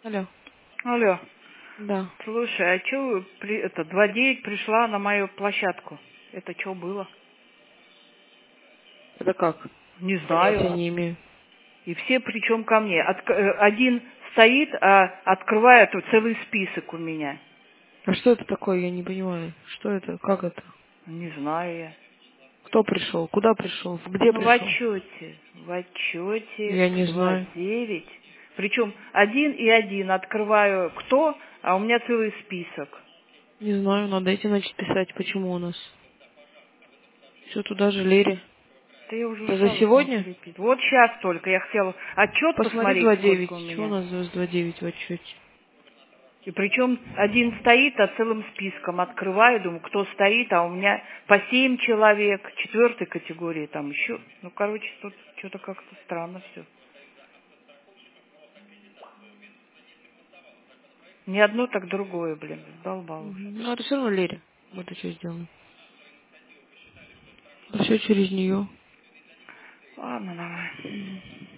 Алло. Алло, Да. слушай, а чё это 2.9 пришла на мою площадку? Это что было? Это как? Не Понятия знаю. не имею. И все причем ко мне. Один стоит, а открывает вот целый список у меня. А что это такое, я не понимаю. Что это? Как это? Не знаю я. Кто пришел? Куда пришел? Где Ну, в пришел? отчете. В отчете Я не знаю. 2.9. Причем один и один открываю кто, а у меня целый список. Не знаю, надо идти, значит, писать, почему у нас. Все туда же Лере. Да я уже Это за устала с ним сегодня? переписывать. Вот сейчас только я хотела отчет Посмотри посмотреть, 2.9. сколько у Чего у меня. нас за 2.9 в отчете? И причем один стоит, а целым списком открываю, думаю, кто стоит, а у меня по 7 человек, четвертой категории там еще. Ну, короче, тут что-то как-то странно все. Не одно, так другое, блин, задолбал уже. Ну, это все равно Лере. Вот и что сделаем. Все через нее. Ладно, давай.